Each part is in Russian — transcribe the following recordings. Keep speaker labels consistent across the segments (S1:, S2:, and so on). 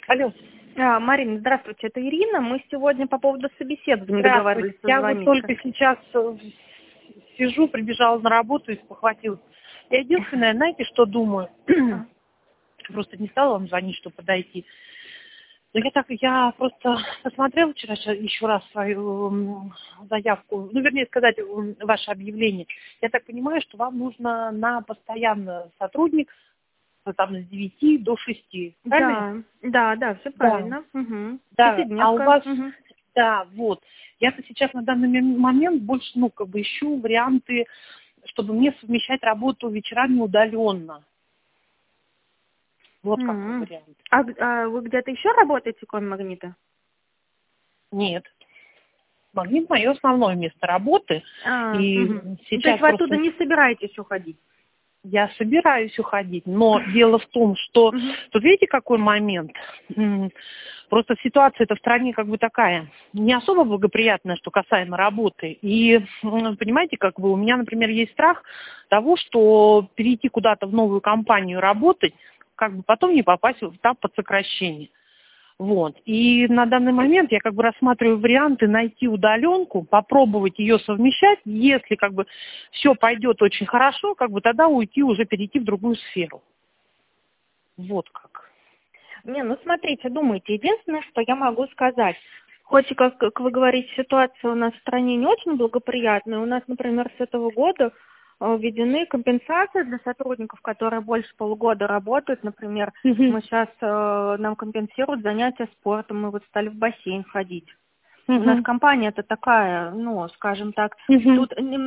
S1: Алло.
S2: Марина, здравствуйте, это Ирина. Мы сегодня по поводу собеседования договаривались
S1: Здравствуйте. Я вот
S2: созвониться.
S1: только сейчас сижу, прибежала на работу и спохватилась. Я единственное, знаете, что думаю? Просто не стала вам звонить, чтобы подойти. Но я просто посмотрела вчера еще раз свою заявку, вернее сказать, ваше объявление. Я так понимаю, что вам нужно на постоянно сотрудник там с 9 до 6. Правильно?
S2: Да, все
S1: Да.
S2: правильно. Угу.
S1: Да, а у
S2: Пятидневка.
S1: вас,
S2: Угу.
S1: да, вот. Я-то сейчас на данный момент больше, ищу варианты, чтобы мне совмещать работу вечерами удаленно. Вот какой вариант.
S2: А вы где-то еще работаете, кроме Магнита?
S1: Нет. Магнит мое основное место работы. И
S2: То
S1: сейчас
S2: есть вы оттуда не собираетесь уходить?
S1: я собираюсь уходить, но дело в том, что тут видите, какой момент? Просто ситуация-то в стране такая, не особо благоприятная, что касаемо работы. И, понимаете, у меня, например, есть страх того, что перейти куда-то в новую компанию работать, потом не попасть в этап под сокращение. Вот. И на данный момент я рассматриваю варианты найти удаленку, попробовать ее совмещать. Если все пойдет очень хорошо, тогда уйти, уже перейти в другую сферу. Вот как.
S2: Смотрите, думайте. Единственное, что я могу сказать. Хоть и, как вы говорите, ситуация у нас в стране не очень благоприятная. У нас, например, с этого года введены компенсации для сотрудников, которые больше полугода работают. Например, мы сейчас, нам компенсируют занятия спортом, мы стали в бассейн ходить. У нас компания-то такая, скажем так, тут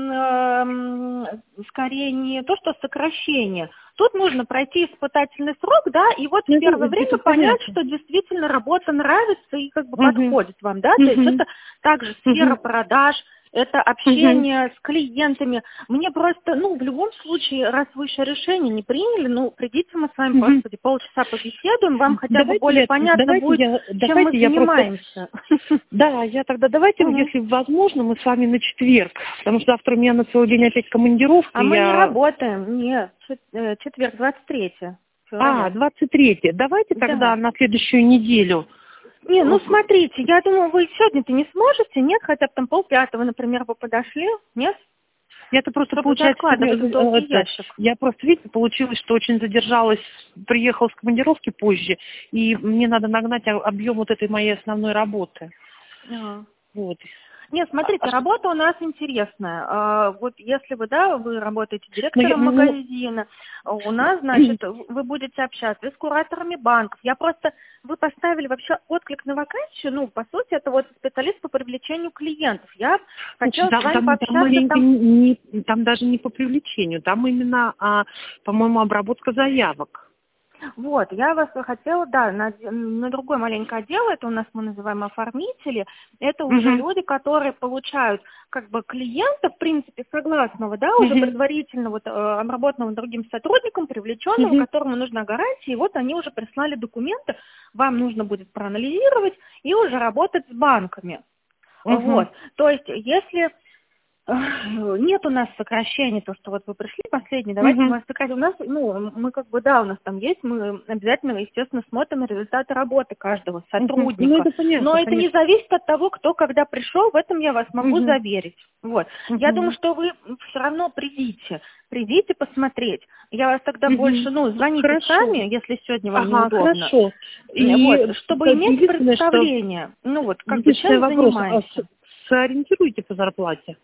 S2: скорее не то, что сокращение. Тут нужно пройти испытательный срок, да, и в первое время понять, что действительно работа нравится и подходит вам, да. То есть это также сфера продаж, это общение с клиентами. Мне просто, в любом случае, раз вы еще решение не приняли, придите, мы с вами просто полчаса побеседуем, вам хотя бы более понятно будет, чем мы занимаемся.
S1: Да, давайте, если возможно, мы с вами на четверг, потому что завтра у меня на целый день опять командировка.
S2: А мы не работаем, нет, четверг, 23 февраля.
S1: 23. Давайте тогда на следующую неделю.
S2: Смотрите, я думаю, вы сегодня-то не сможете, нет, хотя бы там 4:30, например, вы подошли, нет?
S1: Это просто получается, я просто, видите, получилось, что очень задержалась, приехала с командировки позже, и мне надо нагнать объем этой моей основной работы. Вот.
S2: Нет, смотрите, работа у нас интересная. Вот если вы работаете директором магазина, у нас, значит, вы будете общаться и с кураторами банков. Вы поставили вообще отклик на вакансию, по сути, это специалист по привлечению клиентов. Я хотела с вами пообщаться.
S1: Там даже не по привлечению, там именно, по-моему, обработка заявок.
S2: Вот, я вас хотела, на другой маленькое отдел, это у нас мы называем оформители, это уже люди, которые получают клиента, в принципе, согласного, уже предварительно обработанного другим сотрудником, привлеченного, которому нужна гарантия, и они уже прислали документы, вам нужно будет проанализировать и уже работать с банками. Вот, то есть, если... Нет у нас сокращений, то, что вы пришли последний, давайте мы вас сократим. У нас, мы у нас там есть, мы обязательно, естественно, смотрим результаты работы каждого сотрудника.
S1: Это понятно,
S2: но это не зависит от того, кто когда пришел, в этом я вас могу заверить. Вот. Я думаю, что вы все равно придите посмотреть. Я вас тогда больше, звоните сами, если сегодня вам неудобно.
S1: Хорошо.
S2: Чтобы иметь представление, чем занимаемся.
S1: Сориентируйте по зарплате.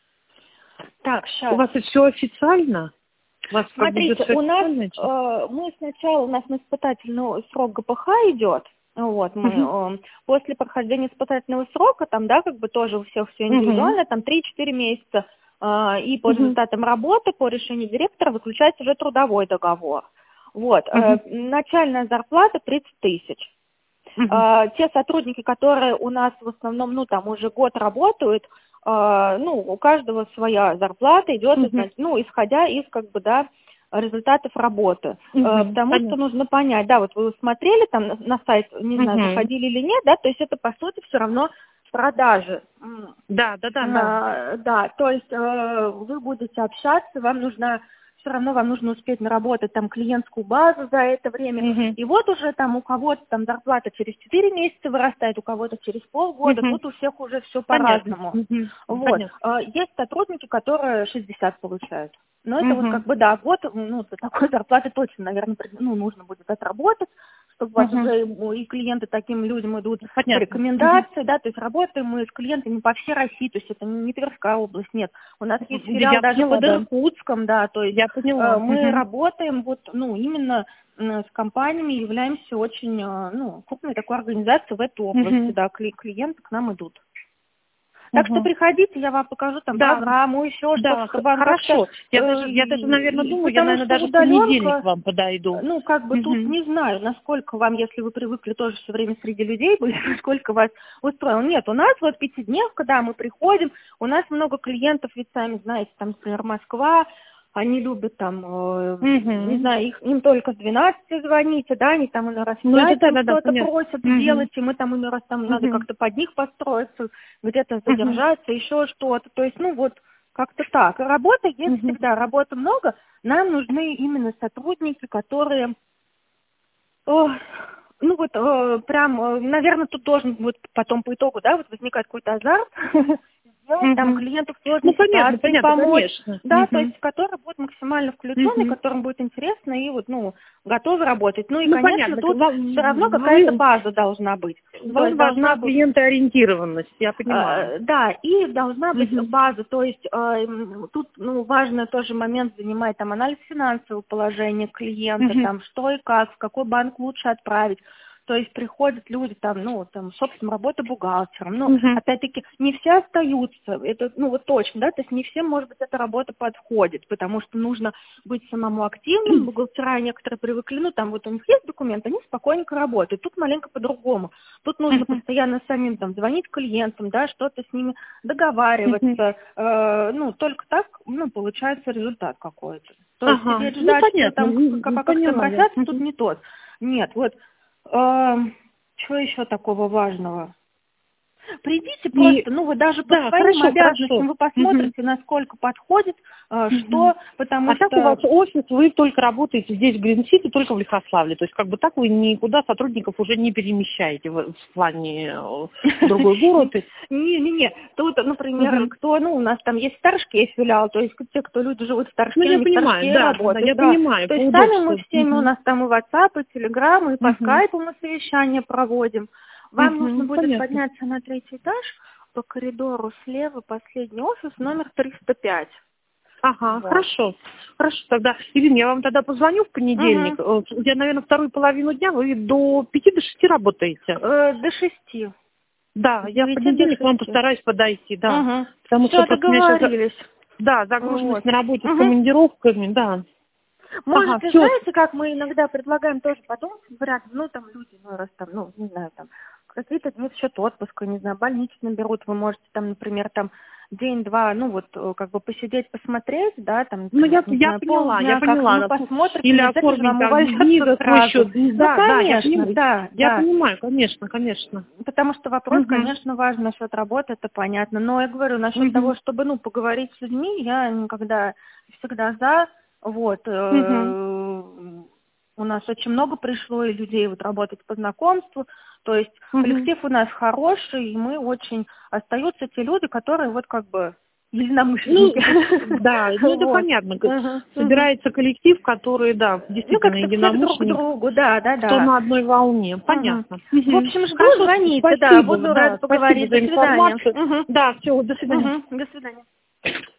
S2: Так, сейчас.
S1: У вас это все официально?
S2: Смотрите, у нас мы сначала, у нас на испытательный срок ГПХ идет. Вот, мы после прохождения испытательного срока, там, тоже у всех все индивидуально, там 3-4 месяца, и по результатам работы, по решению директора выключается уже трудовой договор. Вот, начальная зарплата 30 тысяч. Те сотрудники, которые у нас в основном, уже год работают, у каждого своя зарплата идет, исходя из, результатов работы. Потому что нужно понять, вы смотрели там на сайт, не знаю, заходили или нет, то есть это, по сути, все равно продажи.
S1: Да.
S2: Да, то есть вы будете общаться, вам нужна все равно вам нужно успеть наработать там клиентскую базу за это время. И вот уже там у кого-то там зарплата через 4 месяца вырастает, у кого-то через полгода, тут у всех уже все по-разному. Вот. Есть сотрудники, которые 60 получают. Но это вот как бы, да, год, ну, такой зарплаты точно, наверное, ну, нужно будет отработать, чтобы у вас уже и клиенты таким людям идут по рекомендации, да, то есть работаем мы с клиентами по всей России, то есть это не Тверская область, нет. У нас есть филиал даже под Иркутском, да, то есть мы работаем вот, ну, именно с компаниями, являемся очень, ну, крупной такой организацией в этой области, да, клиенты к нам идут. Так что приходите, я вам покажу там программу, еще что-то, чтобы вам
S1: хорошо. Я даже, наверное, думаю, я, наверное, даже в понедельник вам подойду.
S2: Ну, как бы тут не знаю, насколько вам, если вы привыкли тоже все время среди людей быть, насколько вас устроил. Нет, у нас вот 5-дневка, да, мы приходим, у нас много клиентов, ведь сами знаете, там, например, Москва, они любят там, не знаю, им только с 12 звоните, да, они там раз в 5 что-то просят делать, и мы там им раз там надо как-то под них построиться, где-то задержаться, еще что-то. То есть, ну вот, как-то так. Работа есть всегда, работы много. Нам нужны именно сотрудники, которые, ну вот, прям, наверное, тут должен вот потом по итогу, да, вот возникать какой-то азарт, там клиенту в сложной ситуации помочь, да, то есть который будет максимально включен, которым будет интересно и вот, ну, готовы работать. Ну и, конечно, тут все равно какая-то база должна быть.
S1: Должна быть клиентоориентированность, я понимаю.
S2: Да, и должна быть база, то есть тут, ну, важный тоже момент занимает там анализ финансового положения клиента, там, что и как, в какой банк лучше отправить. То есть приходят люди, там, ну, там, собственно, работа бухгалтером. Но, опять-таки, не все остаются. Это, ну, вот точно, да, то есть не всем, может быть, эта работа подходит, потому что нужно быть самому активным. Бухгалтера некоторые привыкли, ну, там, вот у них есть документы, они спокойненько работают. Тут маленько по-другому. Тут нужно постоянно самим, там, звонить клиентам, да, что-то с ними договариваться. Ну, только так, ну, получается результат какой-то. То есть сидеть ждать, что там, пока к тебе просятся, тут не тот. Нет, вот. Чего еще такого важного? Придите просто, ну, вы даже по своим обязанностям вы посмотрите, насколько подходит, что, потому что...
S1: так у вас офис, вы только работаете здесь, в Грин-Сити, только в Лихославле, то есть как бы так вы никуда сотрудников уже не перемещаете в плане другой город?
S2: Не, тут, например, кто, ну, у нас там есть Старшке филиал, то есть те, кто люди живут в Старшке,
S1: я понимаю,
S2: работают.
S1: Я понимаю.
S2: То есть сами мы всеми, у нас там и WhatsApp, и Telegram, и по скайпу мы совещания проводим. Вам нужно будет подняться на 3-й этаж, по коридору слева, последний офис, номер 305.
S1: Ага, хорошо. Хорошо, тогда, Ирина, я вам тогда позвоню в понедельник. Я, наверное, вторую половину дня, вы до 5 до 6 работаете?
S2: До 6.
S1: Да, я в понедельник к вам постараюсь подойти, да. Потому
S2: что договорились.
S1: Да, загруженность на работе с командировками, да.
S2: Может, знаете, как мы иногда предлагаем тоже подумать, говорят, ну, там люди, ну, раз там, ну, не знаю, там, какие-то дни в счет отпуска, не знаю, больничный берут, вы можете там, например, там, день-два, ну, вот, как бы посидеть, посмотреть, да, там,
S1: ну, я поняла,
S2: посмотрим,
S1: или оформить там визу, свой
S2: да, конечно,
S1: я понимаю, конечно.
S2: Потому что вопрос, конечно, важен насчет работы, это понятно, но я говорю, насчет того, чтобы, ну, поговорить с людьми, я никогда, всегда за, вот, у нас очень много пришло и людей вот работать по знакомству, то есть коллектив у нас хороший, и мы очень... Остаются те люди, которые вот как бы единомышленники.
S1: Да, ну это понятно. Собирается коллектив, который, да, действительно единомышленники.
S2: Друг другу, да.
S1: Кто на одной волне, понятно.
S2: В общем, жду, звоните, да, буду рада поговорить. До свидания.
S1: Да, все, до свидания.
S2: До свидания.